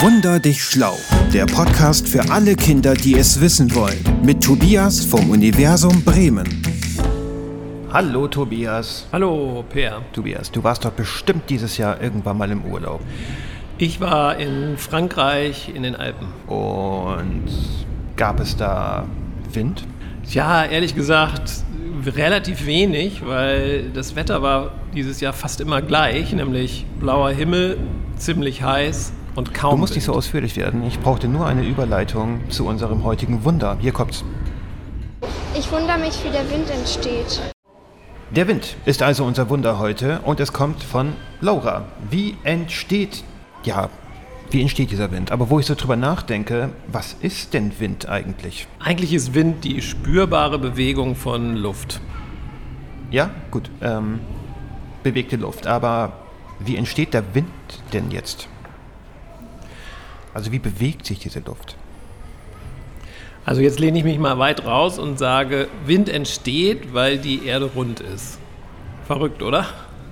Wunder dich schlau, der Podcast für alle Kinder, die es wissen wollen, mit Tobias vom Universum Bremen. Hallo Tobias. Hallo Per. Tobias, du warst doch bestimmt dieses Jahr irgendwann mal im Urlaub. Ich war in Frankreich in den Alpen. Und gab es da Wind? Ja, ehrlich gesagt, relativ wenig, weil das Wetter war dieses Jahr fast immer gleich, nämlich blauer Himmel, ziemlich heiß und kaum Du musst Wind. nicht so ausführlich werden. Ich brauchte nur eine Überleitung zu unserem heutigen Wunder. Hier kommt's. Ich wundere mich, wie der Wind entsteht. Der Wind ist also unser Wunder heute und es kommt von Laura. Wie entsteht dieser Wind? Aber wo ich so drüber nachdenke, was ist denn Wind eigentlich? Eigentlich ist Wind die spürbare Bewegung von Luft. Ja, gut, bewegte Luft. Aber wie entsteht der Wind denn jetzt? Also wie bewegt sich diese Luft? Also jetzt lehne ich mich mal weit raus und sage, Wind entsteht, weil die Erde rund ist. Verrückt, oder?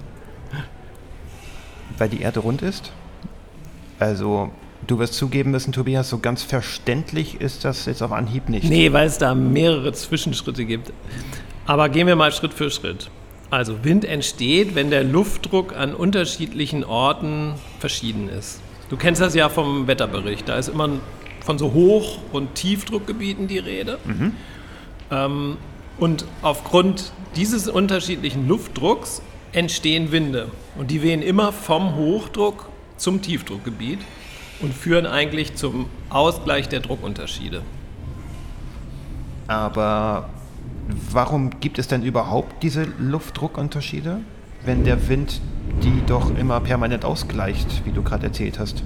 Weil die Erde rund ist? Also, du wirst zugeben müssen, Tobias, so ganz verständlich ist das jetzt auf Anhieb nicht. Nee, weil es da mehrere Zwischenschritte gibt. Aber gehen wir mal Schritt für Schritt. Also Wind entsteht, wenn der Luftdruck an unterschiedlichen Orten verschieden ist. Du kennst das ja vom Wetterbericht. Da ist immer von so Hoch- und Tiefdruckgebieten die Rede. Und aufgrund dieses unterschiedlichen Luftdrucks entstehen Winde. Und die wehen immer vom Hochdruck zum Tiefdruckgebiet und führen eigentlich zum Ausgleich der Druckunterschiede. Aber warum gibt es denn überhaupt diese Luftdruckunterschiede, wenn der Wind die doch immer permanent ausgleicht, wie du gerade erzählt hast?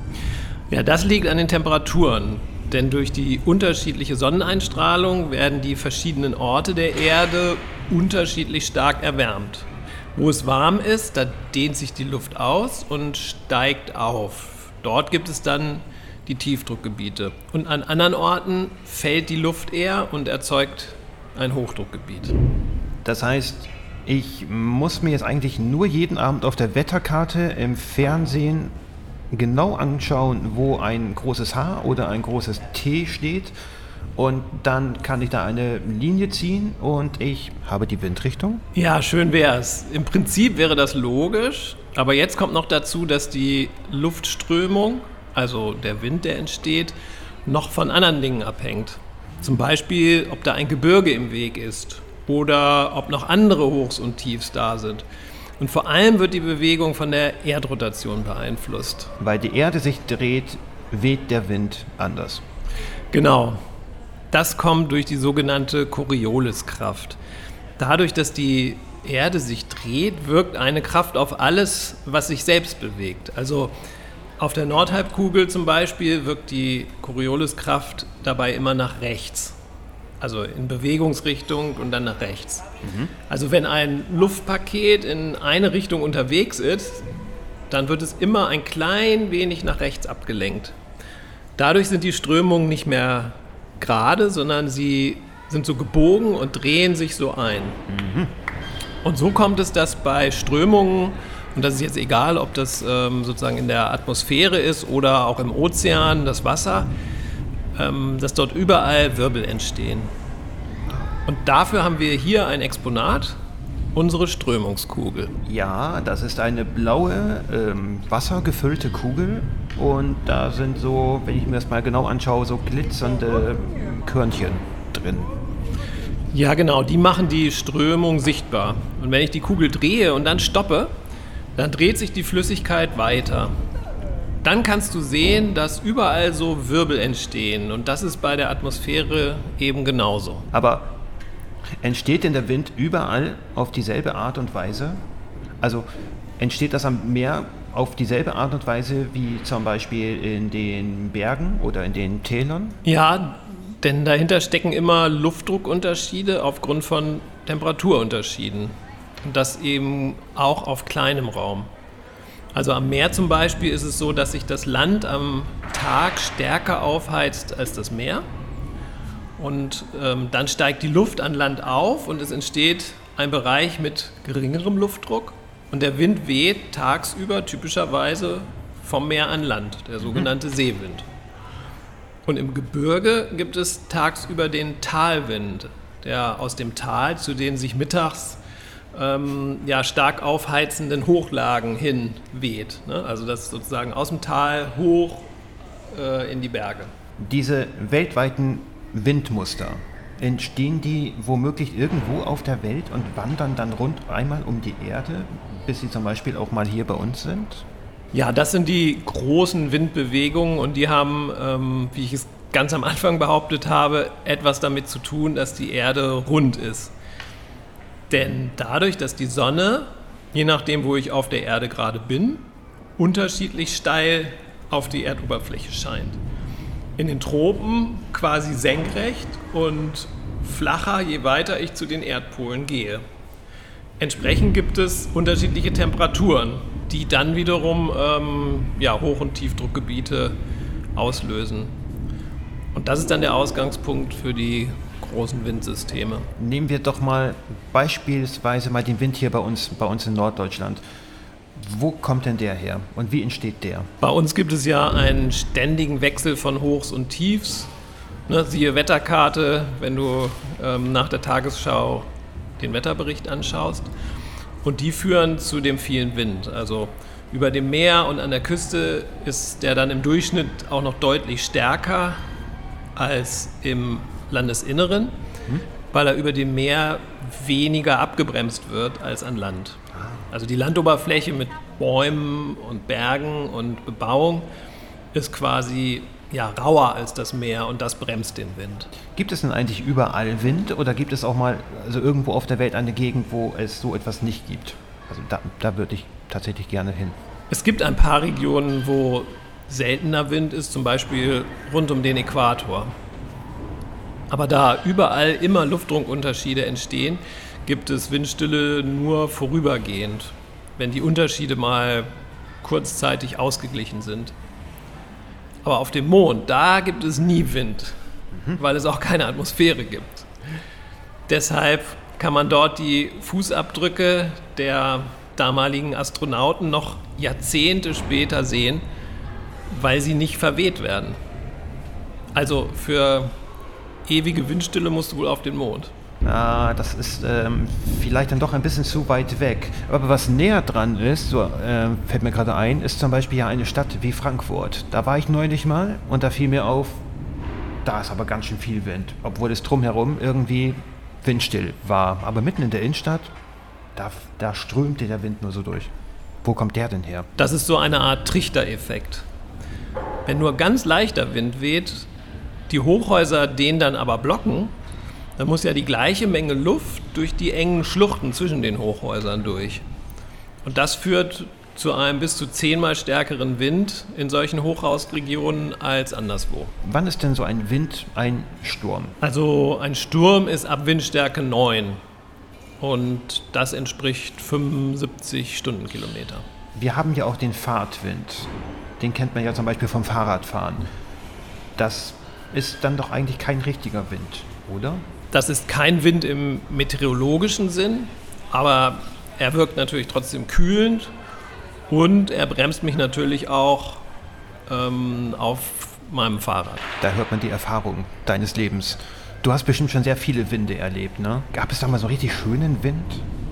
Ja, das liegt an den Temperaturen, denn durch die unterschiedliche Sonneneinstrahlung werden die verschiedenen Orte der Erde unterschiedlich stark erwärmt. Wo es warm ist, da dehnt sich die Luft aus und steigt auf. Dort gibt es dann die Tiefdruckgebiete. Und an anderen Orten fällt die Luft eher und erzeugt ein Hochdruckgebiet. Das heißt, ich muss mir jetzt eigentlich nur jeden Abend auf der Wetterkarte im Fernsehen genau anschauen, wo ein großes H oder ein großes T steht. Und dann kann ich da eine Linie ziehen und ich habe die Windrichtung. Ja, schön wär's. Im Prinzip wäre das logisch, aber jetzt kommt noch dazu, dass die Luftströmung, also der Wind, der entsteht, noch von anderen Dingen abhängt. Zum Beispiel, ob da ein Gebirge im Weg ist oder ob noch andere Hochs und Tiefs da sind. Und vor allem wird die Bewegung von der Erdrotation beeinflusst. Weil die Erde sich dreht, weht der Wind anders. Genau. Das kommt durch die sogenannte Corioliskraft. Dadurch, dass die Erde sich dreht, wirkt eine Kraft auf alles, was sich selbst bewegt. Also auf der Nordhalbkugel zum Beispiel wirkt die Corioliskraft dabei immer nach rechts. Also in Bewegungsrichtung und dann nach rechts. Also wenn ein Luftpaket in eine Richtung unterwegs ist, dann wird es immer ein klein wenig nach rechts abgelenkt. Dadurch sind die Strömungen nicht mehr gerade, sondern sie sind so gebogen und drehen sich so ein. Und so kommt es, dass bei Strömungen, und das ist jetzt egal, ob das sozusagen in der Atmosphäre ist oder auch im Ozean, das Wasser, dass dort überall Wirbel entstehen. Und dafür haben wir hier ein Exponat, unsere Strömungskugel. Ja, das ist eine blaue, wassergefüllte Kugel und da sind so, wenn ich mir das mal genau anschaue, so glitzernde Körnchen drin. Ja, genau, die machen die Strömung sichtbar. Und wenn ich die Kugel drehe und dann stoppe, dann dreht sich die Flüssigkeit weiter. Dann kannst du sehen, dass überall so Wirbel entstehen und das ist bei der Atmosphäre eben genauso. Aber entsteht denn der Wind überall auf dieselbe Art und Weise? Also entsteht das am Meer auf dieselbe Art und Weise wie zum Beispiel in den Bergen oder in den Tälern? Ja, denn dahinter stecken immer Luftdruckunterschiede aufgrund von Temperaturunterschieden. Und das eben auch auf kleinem Raum. Also am Meer zum Beispiel ist es so, dass sich das Land am Tag stärker aufheizt als das Meer. Und dann steigt die Luft an Land auf und es entsteht ein Bereich mit geringerem Luftdruck. Und der Wind weht tagsüber typischerweise vom Meer an Land, der sogenannte Seewind. Und im Gebirge gibt es tagsüber den Talwind, der aus dem Tal zu den sich mittags stark aufheizenden Hochlagen hin weht. Ne? Also das sozusagen aus dem Tal hoch in die Berge. Diese weltweiten Windmuster, entstehen die womöglich irgendwo auf der Welt und wandern dann rund einmal um die Erde, bis sie zum Beispiel auch mal hier bei uns sind? Ja, das sind die großen Windbewegungen und die haben, wie ich es ganz am Anfang behauptet habe, etwas damit zu tun, dass die Erde rund ist. Denn dadurch, dass die Sonne, je nachdem, wo ich auf der Erde gerade bin, unterschiedlich steil auf die Erdoberfläche scheint. In den Tropen quasi senkrecht und flacher, je weiter ich zu den Erdpolen gehe. Entsprechend gibt es unterschiedliche Temperaturen, die dann wiederum Hoch- und Tiefdruckgebiete auslösen. Und das ist dann der Ausgangspunkt für die großen Windsysteme. Nehmen wir doch mal beispielsweise mal den Wind hier bei uns in Norddeutschland. Wo kommt denn der her und wie entsteht der? Bei uns gibt es ja einen ständigen Wechsel von Hochs und Tiefs. Ne, siehe Wetterkarte, wenn du nach der Tagesschau den Wetterbericht anschaust. Und die führen zu dem vielen Wind. Also über dem Meer und an der Küste ist der dann im Durchschnitt auch noch deutlich stärker als im Landesinneren, weil er über dem Meer weniger abgebremst wird als an Land. Also die Landoberfläche mit Bäumen und Bergen und Bebauung ist quasi rauer als das Meer und das bremst den Wind. Gibt es denn eigentlich überall Wind oder gibt es auch mal irgendwo auf der Welt eine Gegend, wo es so etwas nicht gibt? Also da würde ich tatsächlich gerne hin. Es gibt ein paar Regionen, wo seltener Wind ist, zum Beispiel rund um den Äquator. Aber da überall immer Luftdruckunterschiede entstehen, gibt es Windstille nur vorübergehend, wenn die Unterschiede mal kurzzeitig ausgeglichen sind. Aber auf dem Mond, da gibt es nie Wind, weil es auch keine Atmosphäre gibt. Deshalb kann man dort die Fußabdrücke der damaligen Astronauten noch Jahrzehnte später sehen, weil sie nicht verweht werden. Also für ewige Windstille musst du wohl auf den Mond. Das ist vielleicht dann doch ein bisschen zu weit weg. Aber was näher dran ist, fällt mir gerade ein, ist zum Beispiel ja eine Stadt wie Frankfurt. Da war ich neulich mal und da fiel mir auf, da ist aber ganz schön viel Wind. Obwohl es drumherum irgendwie windstill war. Aber mitten in der Innenstadt, da strömte der Wind nur so durch. Wo kommt der denn her? Das ist so eine Art Trichtereffekt. Wenn nur ganz leichter Wind weht, die Hochhäuser den dann aber blocken, dann muss ja die gleiche Menge Luft durch die engen Schluchten zwischen den Hochhäusern durch. Und das führt zu einem bis zu 10-mal stärkeren Wind in solchen Hochhausregionen als anderswo. Wann ist denn so ein Wind ein Sturm? Also ein Sturm ist ab Windstärke 9 und das entspricht 75 Stundenkilometer. Wir haben ja auch den Fahrtwind. Den kennt man ja zum Beispiel vom Fahrradfahren. Das ist dann doch eigentlich kein richtiger Wind, oder? Das ist kein Wind im meteorologischen Sinn, aber er wirkt natürlich trotzdem kühlend und er bremst mich natürlich auch auf meinem Fahrrad. Da hört man die Erfahrung deines Lebens. Du hast bestimmt schon sehr viele Winde erlebt, ne? Gab es da mal so einen richtig schönen Wind?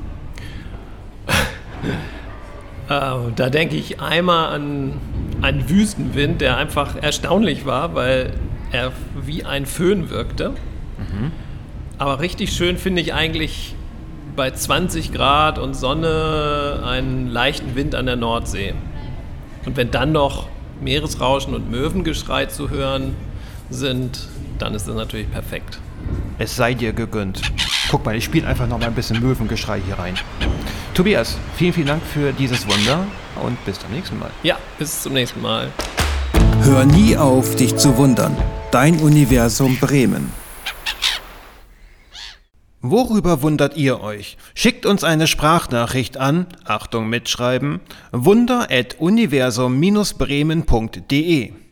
Da denke ich einmal an einen Wüstenwind, der einfach erstaunlich war, weil er wie ein Föhn wirkte. Aber richtig schön finde ich eigentlich bei 20 Grad und Sonne einen leichten Wind an der Nordsee. Und wenn dann noch Meeresrauschen und Möwengeschrei zu hören sind, dann ist das natürlich perfekt. Es sei dir gegönnt. Guck mal, ich spiele einfach noch mal ein bisschen Möwengeschrei hier rein. Tobias, vielen, vielen Dank für dieses Wunder und bis zum nächsten Mal. Ja, bis zum nächsten Mal. Hör nie auf, dich zu wundern. Dein Universum Bremen. Worüber wundert ihr euch? Schickt uns eine Sprachnachricht an, Achtung mitschreiben, wunder@universum-bremen.de.